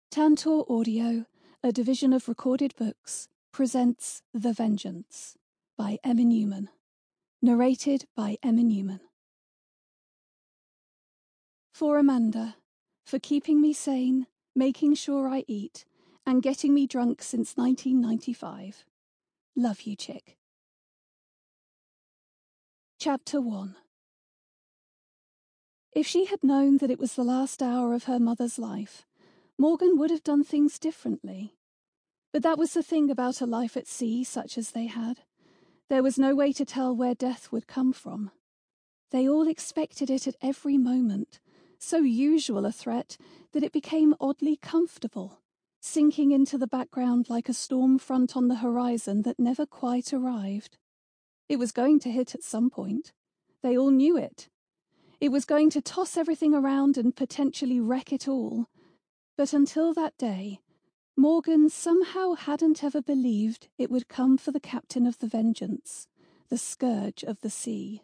Tantor Audio, a division of Recorded Books, presents The Vengeance by Emma Newman. Narrated by Emma Newman. For Amanda, for keeping me sane, making sure I eat, and getting me drunk since 1995. Love you, chick. Chapter 1. If she had known that it was the last hour of her mother's life, Morgan would have done things differently. But that was the thing about a life at sea such as they had. There was no way to tell where death would come from. They all expected it at every moment, so usual a threat that it became oddly comfortable, sinking into the background like a storm front on the horizon that never quite arrived. It was going to hit at some point. They all knew it. It was going to toss everything around and potentially wreck it all. But until that day, Morgan somehow hadn't ever believed it would come for the captain of the Vengeance, the scourge of the sea.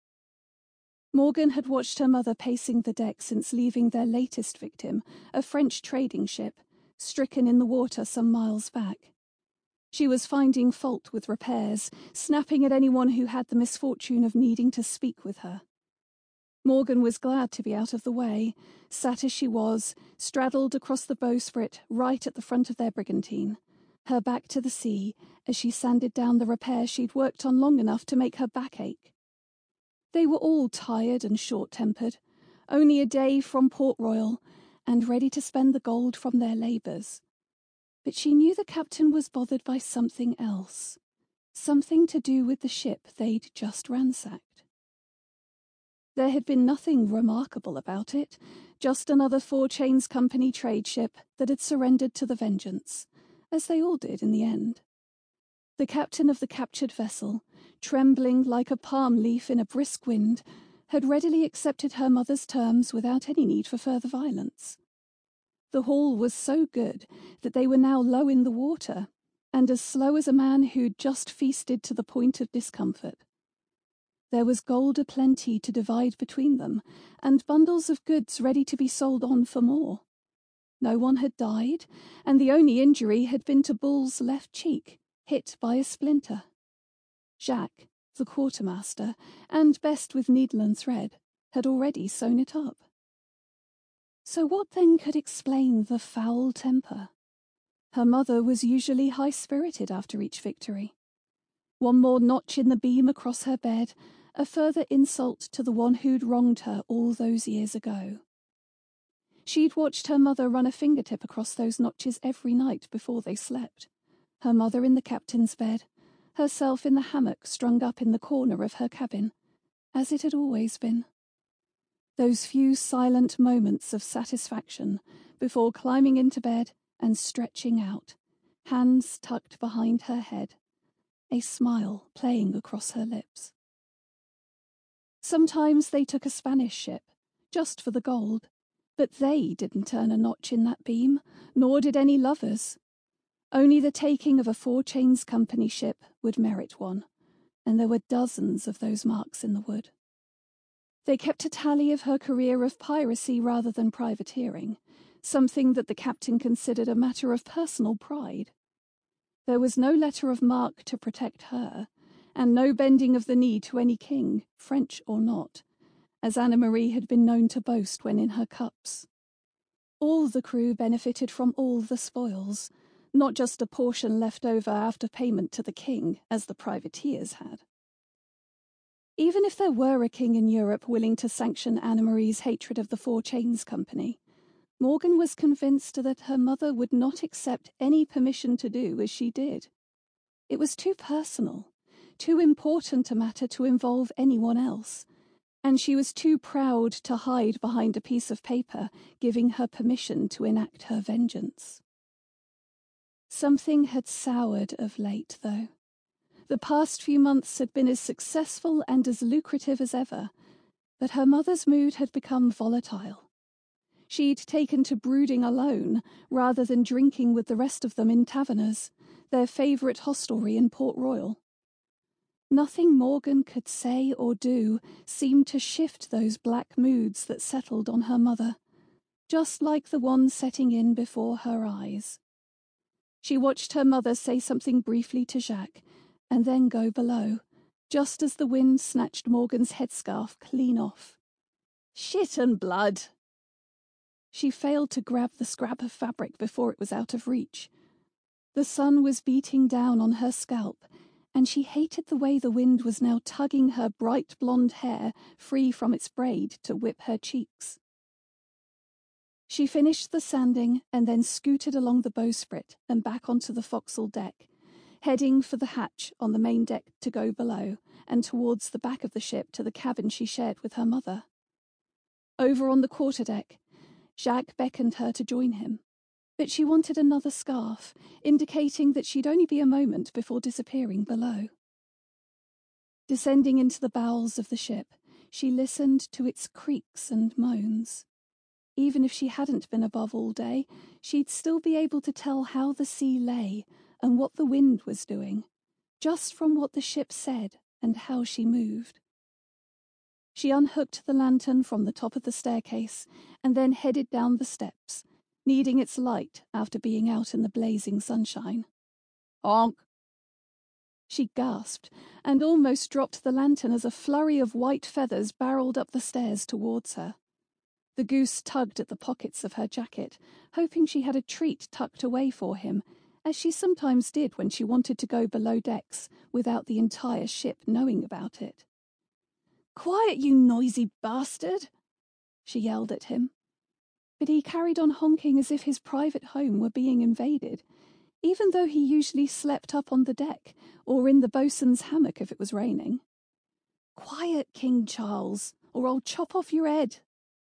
Morgan had watched her mother pacing the deck since leaving their latest victim, a French trading ship, stricken in the water some miles back. She was finding fault with repairs, snapping at anyone who had the misfortune of needing to speak with her. Morgan was glad to be out of the way, sat as she was, straddled across the bowsprit right at the front of their brigantine, her back to the sea as she sanded down the repairs she'd worked on long enough to make her back ache. They were all tired and short-tempered, only a day from Port Royal, and ready to spend the gold from their labours. But she knew the captain was bothered by something else, something to do with the ship they'd just ransacked. There had been nothing remarkable about it, just another Four Chains Company trade ship that had surrendered to the Vengeance, as they all did in the end. The captain of the captured vessel, trembling like a palm leaf in a brisk wind, had readily accepted her mother's terms without any need for further violence. The haul was so good that they were now low in the water, and as slow as a man who'd just feasted to the point of discomfort. There was gold aplenty to divide between them, and bundles of goods ready to be sold on for more. No one had died, and the only injury had been to Bull's left cheek, hit by a splinter. Jacques, the quartermaster, and best with needle and thread, had already sewn it up. So what then could explain the foul temper? Her mother was usually high-spirited after each victory. One more notch in the beam across her bed, a further insult to the one who'd wronged her all those years ago. She'd watched her mother run a fingertip across those notches every night before they slept. Her mother in the captain's bed, herself in the hammock strung up in the corner of her cabin, as it had always been. Those few silent moments of satisfaction before climbing into bed and stretching out, hands tucked behind her head, a smile playing across her lips. Sometimes they took a Spanish ship, just for the gold, but they didn't earn a notch in that beam, nor did any lovers. Only the taking of a Four Chains Company ship would merit one, and there were dozens of those marks in the wood. They kept a tally of her career of piracy rather than privateering, something that the captain considered a matter of personal pride. There was no letter of marque to protect her, and no bending of the knee to any king, French or not, as Anne-Marie had been known to boast when in her cups. All the crew benefited from all the spoils, not just a portion left over after payment to the king, as the privateers had. Even if there were a king in Europe willing to sanction Anne-Marie's hatred of the Four Chains Company, Morgan was convinced that her mother would not accept any permission to do as she did. It was too personal, too important a matter to involve anyone else, and she was too proud to hide behind a piece of paper giving her permission to enact her vengeance. Something had soured of late, though. The past few months had been as successful and as lucrative as ever, but her mother's mood had become volatile. She'd taken to brooding alone rather than drinking with the rest of them in Taverners, their favourite hostelry in Port Royal. Nothing Morgan could say or do seemed to shift those black moods that settled on her mother, just like the one setting in before her eyes. She watched her mother say something briefly to Jacques, and then go below, just as the wind snatched Morgan's headscarf clean off. Shit and blood! She failed to grab the scrap of fabric before it was out of reach. The sun was beating down on her scalp, and she hated the way the wind was now tugging her bright blonde hair free from its braid to whip her cheeks. She finished the sanding and then scooted along the bowsprit and back onto the forecastle deck, heading for the hatch on the main deck to go below and towards the back of the ship to the cabin she shared with her mother. Over on the quarterdeck, Jacques beckoned her to join him, but she wanted another scarf, indicating that she'd only be a moment before disappearing below. Descending into the bowels of the ship, she listened to its creaks and moans. Even if she hadn't been above all day, she'd still be able to tell how the sea lay and what the wind was doing, just from what the ship said and how she moved. She unhooked the lantern from the top of the staircase and then headed down the steps, needing its light after being out in the blazing sunshine. Honk! She gasped and almost dropped the lantern as a flurry of white feathers barreled up the stairs towards her. The goose tugged at the pockets of her jacket, hoping she had a treat tucked away for him, as she sometimes did when she wanted to go below decks without the entire ship knowing about it. Quiet, you noisy bastard! She yelled at him. But he carried on honking as if his private home were being invaded, even though he usually slept up on the deck or in the bosun's hammock if it was raining. Quiet, King Charles, or I'll chop off your head.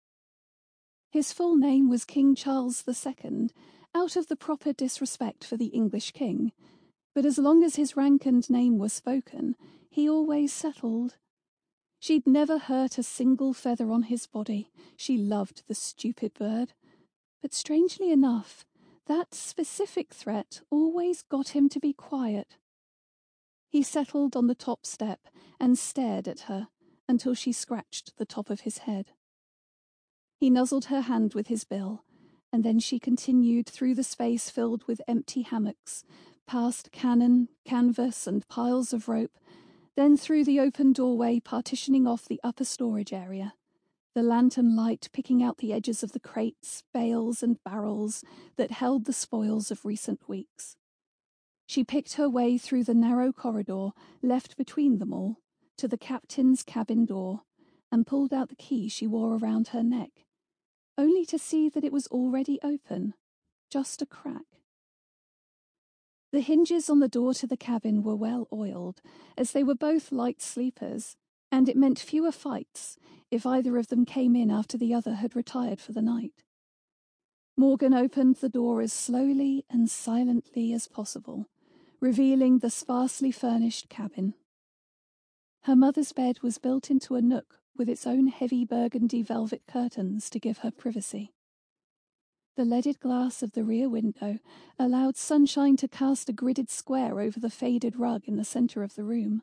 His full name was King Charles II, out of the proper disrespect for the English king, but as long as his rank and name were spoken, he always settled. She'd never hurt a single feather on his body. She loved the stupid bird. But strangely enough, that specific threat always got him to be quiet. He settled on the top step and stared at her until she scratched the top of his head. He nuzzled her hand with his bill, and then she continued through the space filled with empty hammocks, past cannon, canvas, and piles of rope, then through the open doorway partitioning off the upper storage area, the lantern light picking out the edges of the crates, bales, and barrels that held the spoils of recent weeks. She picked her way through the narrow corridor left between them all to the captain's cabin door and pulled out the key she wore around her neck, only to see that it was already open, just a crack. The hinges on the door to the cabin were well oiled, as they were both light sleepers, and it meant fewer fights if either of them came in after the other had retired for the night. Morgan opened the door as slowly and silently as possible, revealing the sparsely furnished cabin. Her mother's bed was built into a nook with its own heavy burgundy velvet curtains to give her privacy. The leaded glass of the rear window allowed sunshine to cast a gridded square over the faded rug in the center of the room.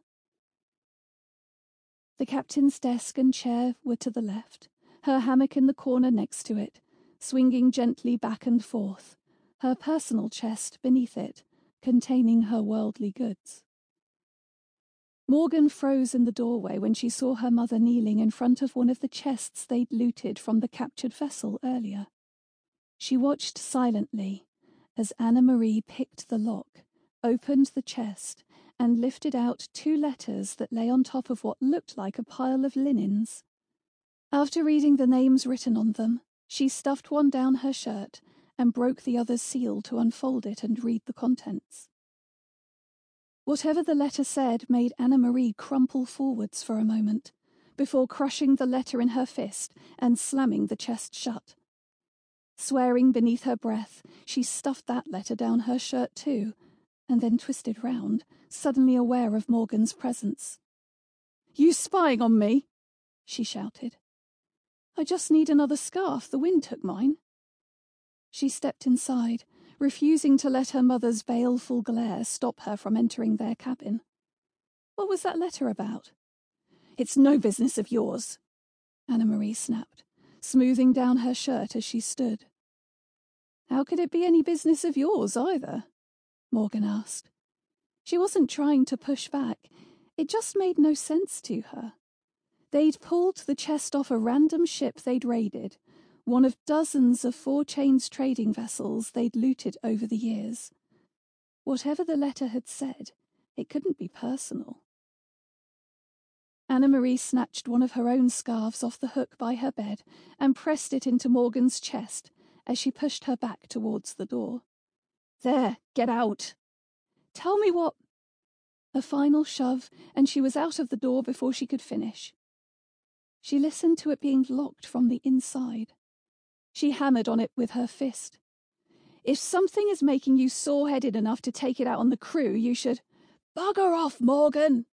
The captain's desk and chair were to the left, her hammock in the corner next to it, swinging gently back and forth, her personal chest beneath it, containing her worldly goods. Morgan froze in the doorway when she saw her mother kneeling in front of one of the chests they'd looted from the captured vessel earlier. She watched silently as Anna-Marie picked the lock, opened the chest, and lifted out 2 letters that lay on top of what looked like a pile of linens. After reading the names written on them, she stuffed one down her shirt and broke the other's seal to unfold it and read the contents. Whatever the letter said made Anna-Marie crumple forwards for a moment, before crushing the letter in her fist and slamming the chest shut. Swearing beneath her breath, she stuffed that letter down her shirt too, and then twisted round, suddenly aware of Morgan's presence. "You spying on me?" she shouted. "I just need another scarf. The wind took mine." She stepped inside, refusing to let her mother's baleful glare stop her from entering their cabin. "What was that letter about?" "It's no business of yours," Anna-Marie snapped, smoothing down her shirt as she stood. "How could it be any business of yours, either?" Morgan asked. She wasn't trying to push back. It just made no sense to her. They'd pulled the chest off a random ship they'd raided, one of dozens of Four Chains trading vessels they'd looted over the years. Whatever the letter had said, it couldn't be personal. Anna-Marie snatched one of her own scarves off the hook by her bed and pressed it into Morgan's chest as she pushed her back towards the door. "There, get out! Tell me what—" A final shove, and she was out of the door before she could finish. She listened to it being locked from the inside. She hammered on it with her fist. "If something is making you sore-headed enough to take it out on the crew, you should—" "Bugger off, Morgan!"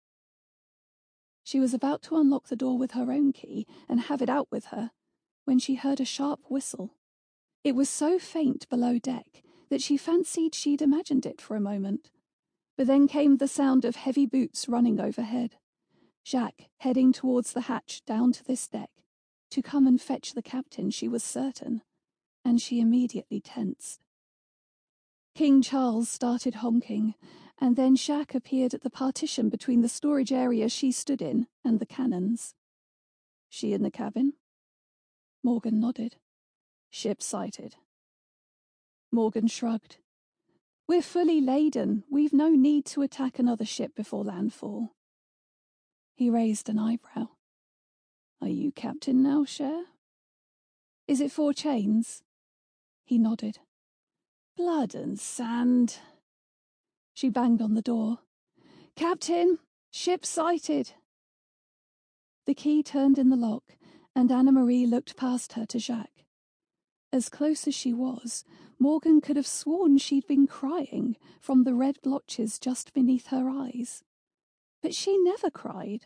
She was about to unlock the door with her own key and have it out with her, when she heard a sharp whistle. It was so faint below deck that she fancied she'd imagined it for a moment. But then came the sound of heavy boots running overhead. Jacques heading towards the hatch down to this deck, to come and fetch the captain, she was certain, and she immediately tensed. King Charles started honking, and then Jacques appeared at the partition between the storage area she stood in and the cannons. "She in the cabin?" Morgan nodded. "Ship sighted." Morgan shrugged. "We're fully laden. We've no need to attack another ship before landfall." He raised an eyebrow. "Are you captain now, Cher?" "Is it Four Chains?" He nodded. "Blood and sand." She banged on the door. "Captain, ship sighted." The key turned in the lock, and Anna-Marie looked past her to Jacques. As close as she was, Morgan could have sworn she'd been crying from the red blotches just beneath her eyes. But she never cried.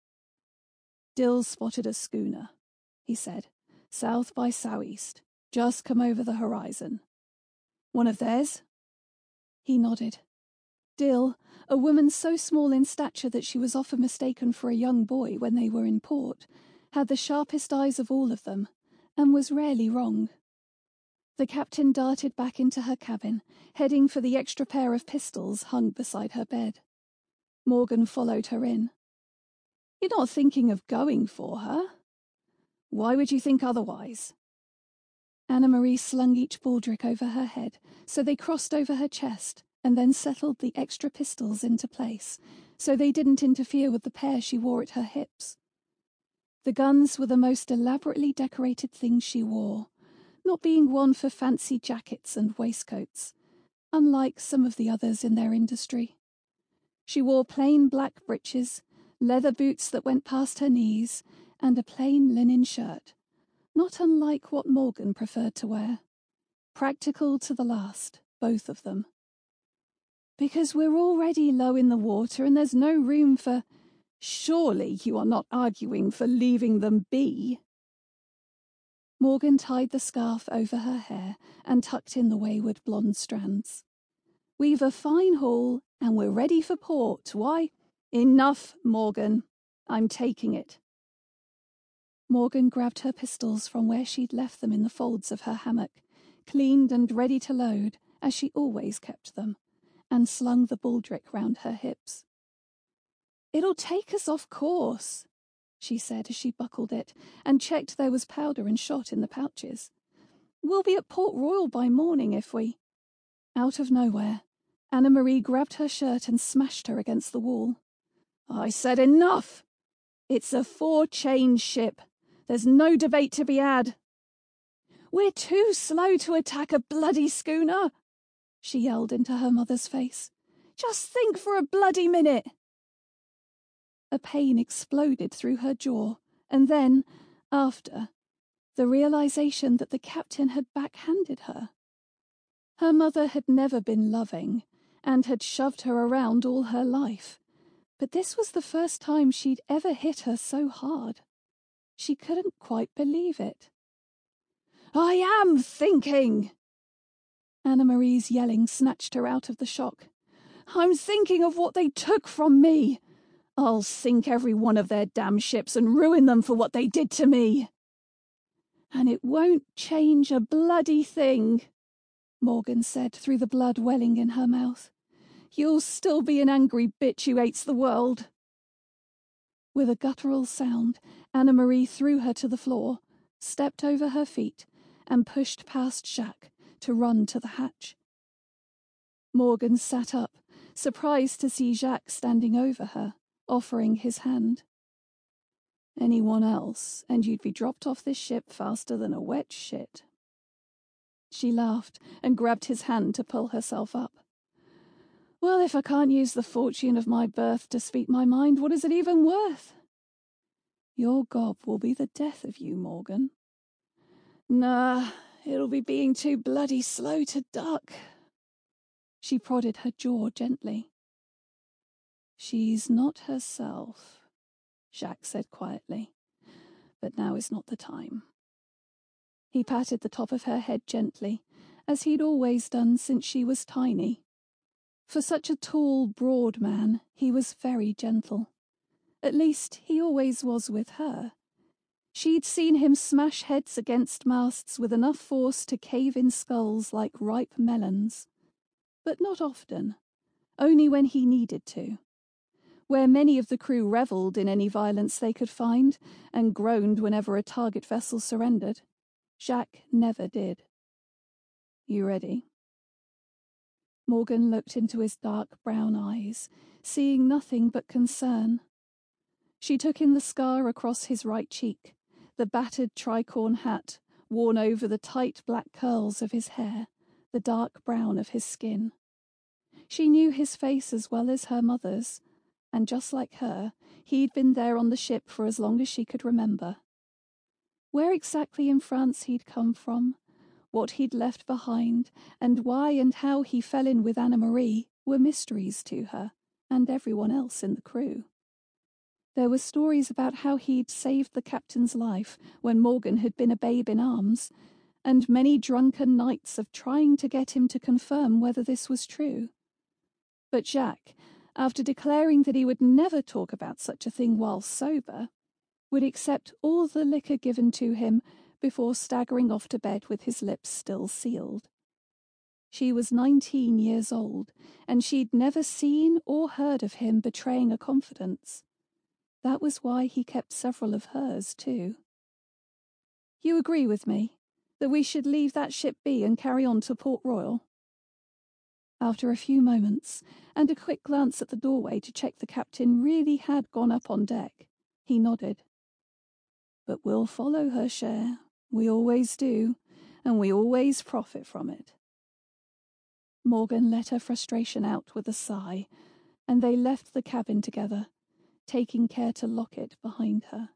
"Dill spotted a schooner," he said, "south by southeast, just come over the horizon." "One of theirs?" He nodded. Dill, a woman so small in stature that she was often mistaken for a young boy when they were in port, had the sharpest eyes of all of them, and was rarely wrong. The captain darted back into her cabin, heading for the extra pair of pistols hung beside her bed. Morgan followed her in. "You're not thinking of going for her?" "Why would you think otherwise?" Anna-Marie slung each baldric over her head, so they crossed over her chest, and then settled the extra pistols into place, so they didn't interfere with the pair she wore at her hips. The guns were the most elaborately decorated things she wore, not being one for fancy jackets and waistcoats, unlike some of the others in their industry. She wore plain black breeches, leather boots that went past her knees, and a plain linen shirt, not unlike what Morgan preferred to wear. Practical to the last, both of them. "Because we're already low in the water and there's no room for—" "Surely you are not arguing for leaving them be?" Morgan tied the scarf over her hair and tucked in the wayward blonde strands. "We've a fine haul and we're ready for port. Why—" "Enough, Morgan. I'm taking it." Morgan grabbed her pistols from where she'd left them in the folds of her hammock, cleaned and ready to load, as she always kept them, and slung the baldric round her hips. "It'll take us off course," she said as she buckled it and checked there was powder and shot in the pouches. "We'll be at Port Royal by morning if we—" Out of nowhere, Anna-Marie grabbed her shirt and smashed her against the wall. "I said enough! It's a Four-Chains ship. There's no debate to be had." "We're too slow to attack a bloody schooner," she yelled into her mother's face. "Just think for a bloody minute." A pain exploded through her jaw, and then, after, the realization that the captain had backhanded her. Her mother had never been loving, and had shoved her around all her life, but this was the first time she'd ever hit her so hard. She couldn't quite believe it. "I am thinking!" Anna-Marie's yelling snatched her out of the shock. "I'm thinking of what they took from me. I'll sink every one of their damn ships and ruin them for what they did to me." And it won't change a bloody thing, Morgan said through the blood welling in her mouth. You'll still be an angry bitch who hates the world. With a guttural sound, Anna-Marie threw her to the floor, stepped over her feet, and pushed past Jacques to run to the hatch. Morgan sat up, surprised to see Jacques standing over her, offering his hand. Anyone else, and you'd be dropped off this ship faster than a wet shit. She laughed and grabbed his hand to pull herself up. Well, if I can't use the fortune of my birth to speak my mind, what is it even worth? Your gob will be the death of you, Morgan. Nah, it'll be being too bloody slow to duck. She prodded her jaw gently. She's not herself, Jacques said quietly, but now is not the time. He patted the top of her head gently, as he'd always done since she was tiny. For such a tall, broad man, he was very gentle. At least, he always was with her. She'd seen him smash heads against masts with enough force to cave in skulls like ripe melons. But not often, only when he needed to. Where many of the crew revelled in any violence they could find, and groaned whenever a target vessel surrendered, Jacques never did. You ready? Morgan looked into his dark brown eyes, seeing nothing but concern. She took in the scar across his right cheek, the battered tricorn hat worn over the tight black curls of his hair, the dark brown of his skin. She knew his face as well as her mother's, and just like her, he'd been there on the ship for as long as she could remember. Where exactly in France he'd come from, what he'd left behind, and why and how he fell in with Anna-Marie were mysteries to her and everyone else in the crew. There were stories about how he'd saved the captain's life when Morgan had been a babe in arms, and many drunken nights of trying to get him to confirm whether this was true. But Jacques, after declaring that he would never talk about such a thing while sober, would accept all the liquor given to him before staggering off to bed with his lips still sealed. She was 19 years old, and she'd never seen or heard of him betraying a confidence. That was why he kept several of hers, too. You agree with me that we should leave that ship be and carry on to Port Royal? After a few moments, and a quick glance at the doorway to check the captain really had gone up on deck, he nodded. But we'll follow her share. We always do, and we always profit from it. Morgan let her frustration out with a sigh, and they left the cabin together, taking care to lock it behind her.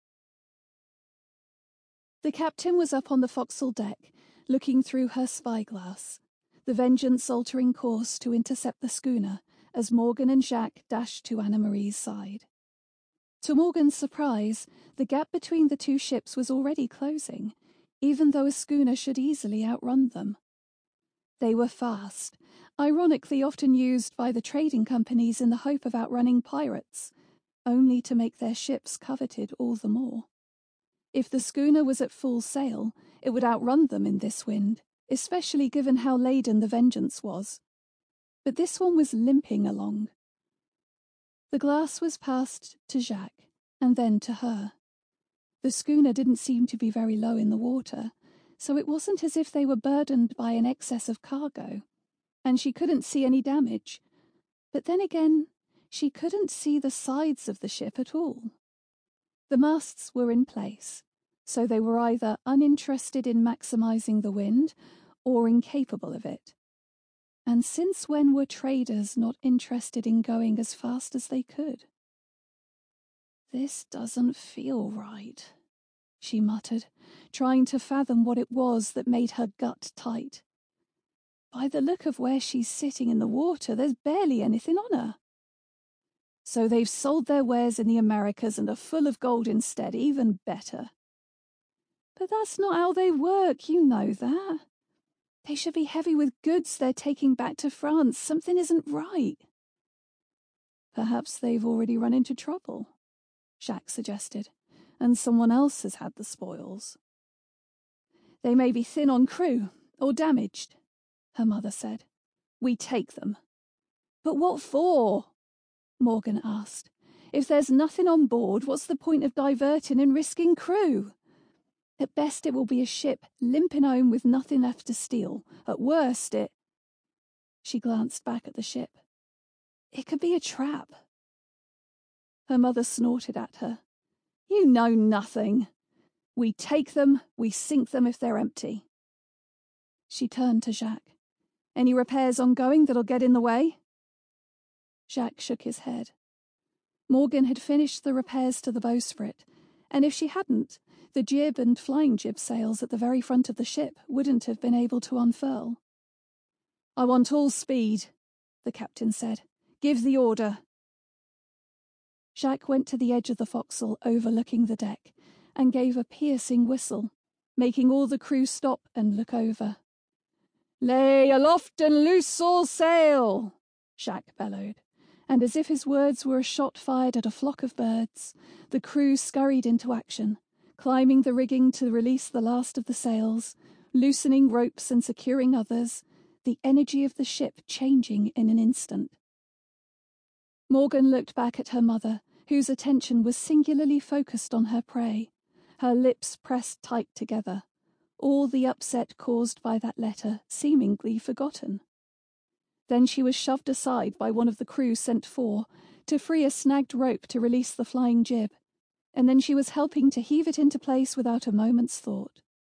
The captain was up on the forecastle deck, looking through her spyglass, the Vengeance altering course to intercept the schooner as Morgan and Jacques dashed to Anna-Marie's side. To Morgan's surprise, the gap between the two ships was already closing, even though a schooner should easily outrun them. They were fast, ironically often used by the trading companies in the hope of outrunning pirates, only to make their ships coveted all the more. If the schooner was at full sail, it would outrun them in this wind, especially given how laden the Vengeance was. But this one was limping along. The glass was passed to Jacques, and then to her. The schooner didn't seem to be very low in the water, so it wasn't as if they were burdened by an excess of cargo, and she couldn't see any damage. But then again, she couldn't see the sides of the ship at all. The masts were in place, so they were either uninterested in maximizing the wind or incapable of it. And since when were traders not interested in going as fast as they could? This doesn't feel right, she muttered, trying to fathom what it was that made her gut tight. By the look of where she's sitting in the water, there's barely anything on her. So they've sold their wares in the Americas and are full of gold instead, even better. But that's not how they work, you know that. They should be heavy with goods they're taking back to France. Something isn't right. Perhaps they've already run into trouble, Jacques suggested, and someone else has had the spoils. They may be thin on crew, or damaged, her mother said. We take them. But what for? Morgan asked. If there's nothing on board, what's the point of diverting and risking crew? At best it will be a ship limping home with nothing left to steal. At worst it... She glanced back at the ship. It could be a trap. Her mother snorted at her. You know nothing. We take them, we sink them if they're empty. She turned to Jacques. Any repairs ongoing that'll get in the way? Jacques shook his head. Morgan had finished the repairs to the bowsprit, and if she hadn't, the jib and flying jib sails at the very front of the ship wouldn't have been able to unfurl. I want all speed, the captain said. Give the order. Jacques went to the edge of the forecastle overlooking the deck and gave a piercing whistle, making all the crew stop and look over. Lay aloft and loose all sail, Jacques bellowed, and as if his words were a shot fired at a flock of birds, the crew scurried into action, climbing the rigging to release the last of the sails, loosening ropes and securing others, the energy of the ship changing in an instant. Morgan looked back at her mother, whose attention was singularly focused on her prey, her lips pressed tight together, all the upset caused by that letter seemingly forgotten. Then she was shoved aside by one of the crew sent for to free a snagged rope to release the flying jib, and then she was helping to heave it into place without a moment's thought.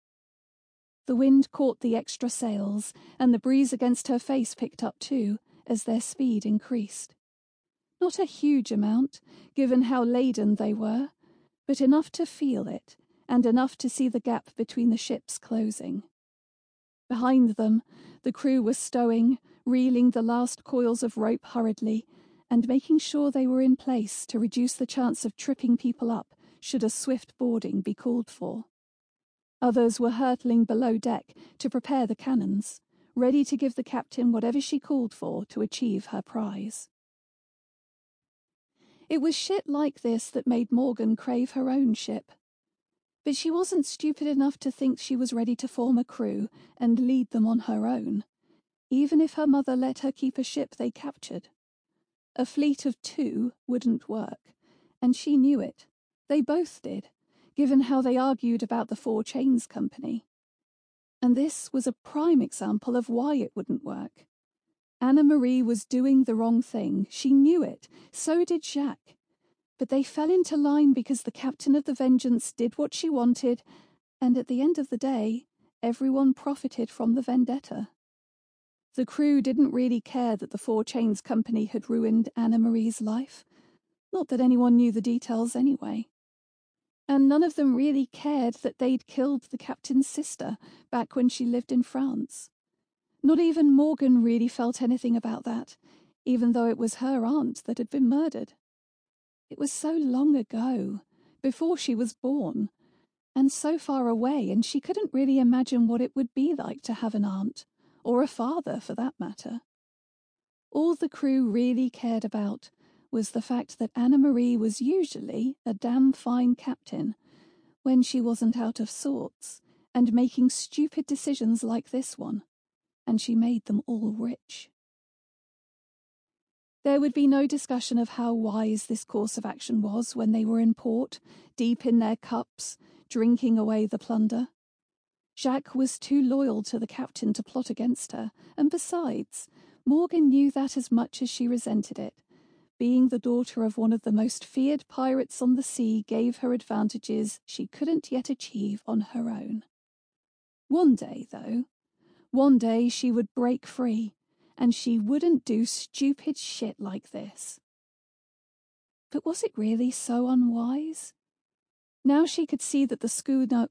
The wind caught the extra sails, and the breeze against her face picked up too, as their speed increased. Not a huge amount, given how laden they were, but enough to feel it, and enough to see the gap between the ships closing. Behind them, the crew was stowing, reeling the last coils of rope hurriedly, and making sure they were in place to reduce the chance of tripping people up should a swift boarding be called for. Others were hurtling below deck to prepare the cannons, ready to give the captain whatever she called for to achieve her prize. It was shit like this that made Morgan crave her own ship. But she wasn't stupid enough to think she was ready to form a crew and lead them on her own, even if her mother let her keep a ship they captured. A fleet of 2 wouldn't work, and she knew it. They both did, given how they argued about the Four Chains Company. And this was a prime example of why it wouldn't work. Anna Marie was doing the wrong thing. She knew it. So did Jacques. But they fell into line because the captain of the Vengeance did what she wanted, and at the end of the day, everyone profited from the vendetta. The crew didn't really care that the Four Chains Company had ruined Anna Marie's life. Not that anyone knew the details anyway. And none of them really cared that they'd killed the captain's sister back when she lived in France. Not even Morgan really felt anything about that, even though it was her aunt that had been murdered. It was so long ago, before she was born, and so far away, and she couldn't really imagine what it would be like to have an aunt, or a father for that matter. All the crew really cared about was the fact that Anna Marie was usually a damn fine captain, when she wasn't out of sorts, and making stupid decisions like this one. And she made them all rich. There would be no discussion of how wise this course of action was when they were in port, deep in their cups, drinking away the plunder. Jacques was too loyal to the captain to plot against her, and besides, Morgan knew that as much as she resented it. Being the daughter of one of the most feared pirates on the sea gave her advantages she couldn't yet achieve on her own. One day, though, one day she would break free, and she wouldn't do stupid shit like this. But was it really so unwise? Now she could see that the schooner...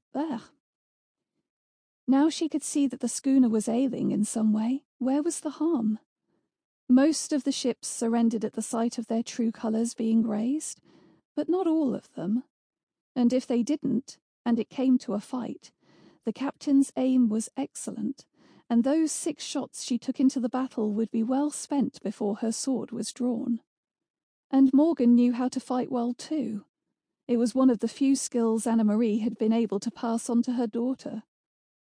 Now she could see that the schooner was ailing in some way. Where was the harm? Most of the ships surrendered at the sight of their true colours being raised, but not all of them. And if they didn't, and it came to a fight, the captain's aim was excellent, and those 6 shots she took into the battle would be well spent before her sword was drawn. And Morgan knew how to fight well too. It was one of the few skills Anna Marie had been able to pass on to her daughter.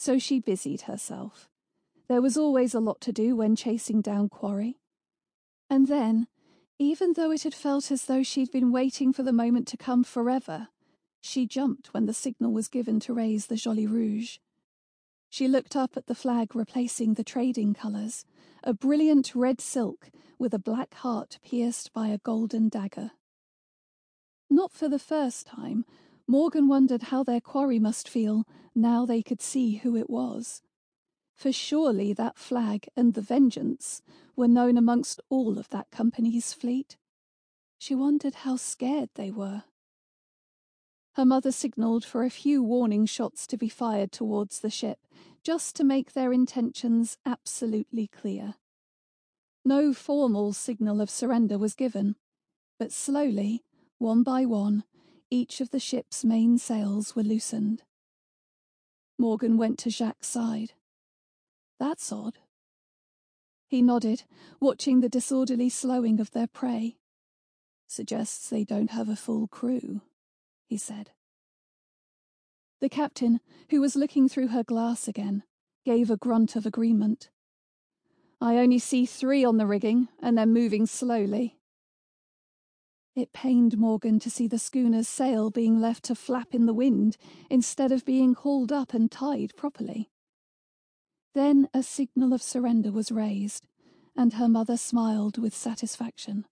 so she busied herself. There was always a lot to do when chasing down quarry. And then, even though it had felt as though she'd been waiting for the moment to come forever, she jumped when the signal was given to raise the Joli Rouge. She looked up at the flag replacing the trading colours, a brilliant red silk with a black heart pierced by a golden dagger. Not for the first time, Morgan wondered how their quarry must feel now they could see who it was. For surely that flag and the Vengeance were known amongst all of that company's fleet. She wondered how scared they were. Her mother signalled for a few warning shots to be fired towards the ship, just to make their intentions absolutely clear. No formal signal of surrender was given, but slowly, one by one, each of the ship's main sails were loosened. Morgan went to Jacques' side. That's odd. He nodded, watching the disorderly slowing of their prey. Suggests they don't have a full crew, he said. The captain, who was looking through her glass again, gave a grunt of agreement. I only see 3 on the rigging, and they're moving slowly. It pained Morgan to see the schooner's sail being left to flap in the wind instead of being hauled up and tied properly. Then a signal of surrender was raised, and her mother smiled with satisfaction.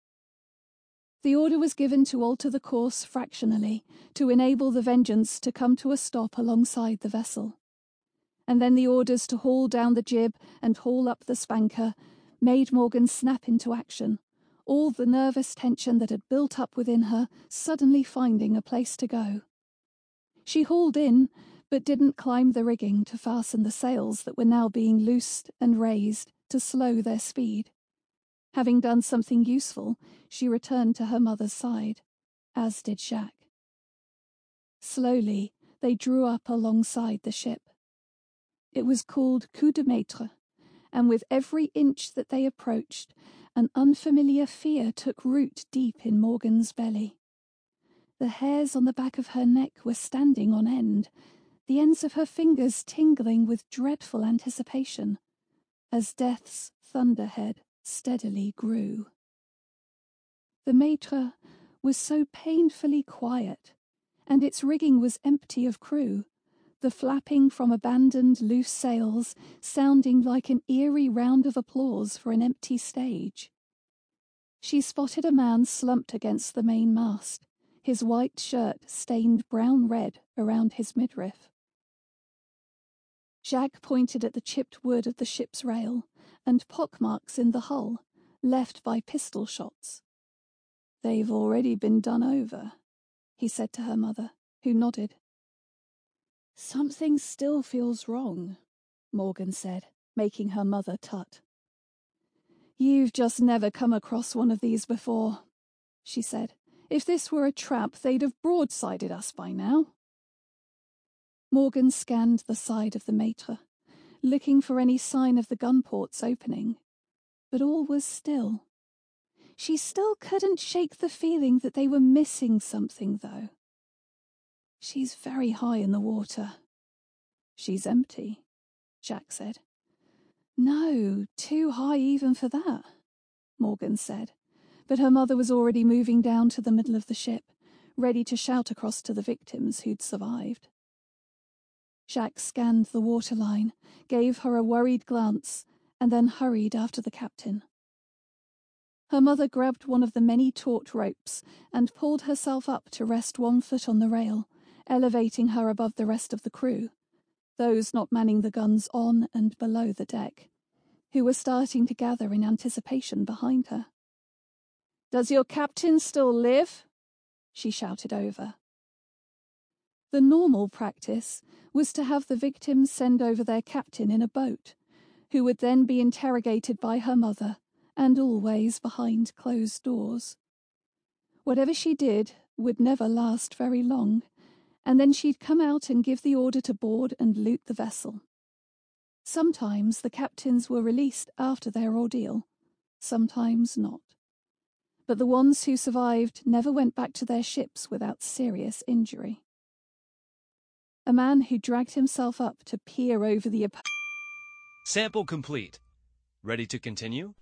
The order was given to alter the course fractionally to enable the Vengeance to come to a stop alongside the vessel. And then the orders to haul down the jib and haul up the spanker made Morgan snap into action, all the nervous tension that had built up within her suddenly finding a place to go. She hauled in, but didn't climb the rigging to fasten the sails that were now being loosed and raised to slow their speed. Having done something useful, she returned to her mother's side, as did Jacques. Slowly, they drew up alongside the ship. It was called Coup de Maître, and with every inch that they approached, an unfamiliar fear took root deep in Morgan's belly. The hairs on the back of her neck were standing on end, the ends of her fingers tingling with dreadful anticipation, as death's thunderhead steadily grew. The Maître was so painfully quiet, and its rigging was empty of crew, the flapping from abandoned loose sails sounding like an eerie round of applause for an empty stage. She spotted a man slumped against the main mast, his white shirt stained brown-red around his midriff. Jacques pointed at the chipped wood of the ship's rail and pockmarks in the hull, left by pistol shots. They've already been done over, he said to her mother, who nodded. Something still feels wrong, Morgan said, making her mother tut. You've just never come across one of these before, she said. If this were a trap, they'd have broadsided us by now. Morgan scanned the side of the Maître, looking for any sign of the gun ports opening, but all was still. She still couldn't shake the feeling that they were missing something, though. She's very high in the water. She's empty, Jacques said. No, too high even for that, Morgan said, but her mother was already moving down to the middle of the ship, ready to shout across to the victims who'd survived. Jacques scanned the waterline, gave her a worried glance, and then hurried after the captain. Her mother grabbed one of the many taut ropes and pulled herself up to rest one foot on the rail, elevating her above the rest of the crew, those not manning the guns on and below the deck, who were starting to gather in anticipation behind her. "Does your captain still live?" she shouted over. The normal practice was to have the victims send over their captain in a boat, who would then be interrogated by her mother, and always behind closed doors. Whatever she did would never last very long, and then she'd come out and give the order to board and loot the vessel. Sometimes the captains were released after their ordeal, sometimes not. But the ones who survived never went back to their ships without serious injury. A man who dragged himself up to peer over the... Sample complete. Ready to continue?